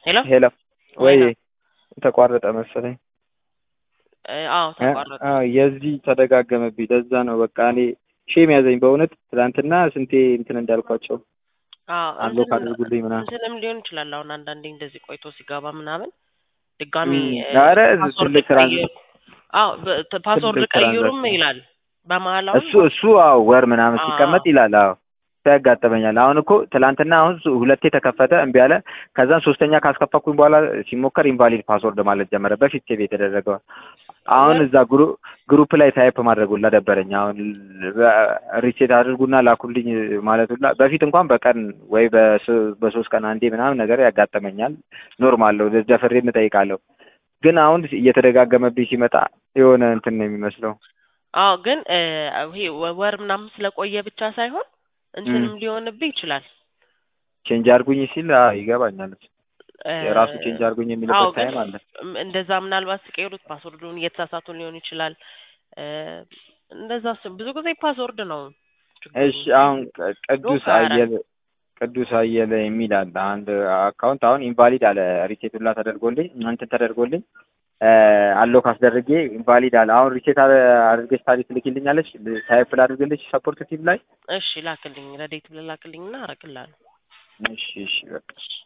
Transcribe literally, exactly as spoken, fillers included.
ሄሎ ሄሎ ወይ ወይ ተቋረጠ መሰለኝ። አዎ ተቋረጠ። አዎ የዚህ ተደጋገመብኝ። ለዛ ነው በቃ እኔ ሼም ያዘኝ በእውነት ትናንትና ስንቴ እንትን እንዳልኳቸው አዎ አንሎክ እንትን አድርጉልኝ ምናምን። እንትንም ሊሆን ይችላል። አሁን አንዳንዴ እንደዚህ ቆይቶ ሲገባ ምናምን ድጋሚ ኧረ ፓስወርድ ትልቅ ትራንስ ቀይሩ። አዎ ፓስወርድ ትልቅ ቀይሩም ትራንዛክሽን ይላል በመሀል አሁን እሱ እሱ አዎ ወር ምናምን አዎ ሲቀመጥ ይላል። አዎ ያጋጠመኛል። አሁን እኮ ትላንትና አሁን ሁለቴ ተከፈተ እምቢ አለ። ከዛን ሶስተኛ ካስከፈኩኝ በኋላ ሲሞከር ኢንቫሊድ ፓስወርድ ማለት ጀመረ። በፊት ሴቭ የተደረገው አሁን ወር እዛ ግሩፕ ላይ ታይፕ ማድረግ ሁላ ደበረኝ። አሁን ሪሴት አድርጉና ላኩልኝ ማለት ሁላ በፊት እንኳን በቀን ወይ በሶስት ቀን አንዴ ምናምን ነገር ያጋጠመኛል። ኖርማል ነው፣ ደፍሬም እጠይቃለሁ። ግን አሁን እየተደጋገመብኝ ሲመጣ የሆነ እንትን ነው የሚመስለው። አዎ ግን ይሄ ወር ምናምን ስለቆየ ብቻ ሳይሆን እንትንም ሊሆንብህ ይችላል። ቼንጅ አድርጉኝ ሲል ይገባኛል። የራሱ ቼንጅ አድርጉኝ የሚልበት ታይም አለ። እንደዛ ምናልባት ሲቀይሩት ፓስወርዱን እየተሳሳቱ ሊሆን ይችላል። እንደዛ ብዙ ጊዜ ፓስወርድ ነው። እሺ አሁን ቅዱስ አየለ ቅዱስ አየለ የሚል አለ አንድ አካውንት አሁን ኢንቫሊድ አለ። ሪሴት ሁላ ተደርጎልኝ እንትን ተደርጎልኝ አሎክ አስደርጌ ኢንቫሊድ አለ። አሁን ሪሴት አድርገሽ ታሪክ ልኪልኛለች። ታይፕ ላድርግልሽ ሰፖርት ቲም ላይ እሺ ላክልኝ፣ ረዴት ብለህ ላክልኝና አረግልሃለሁ። እሺ እሺ በቃ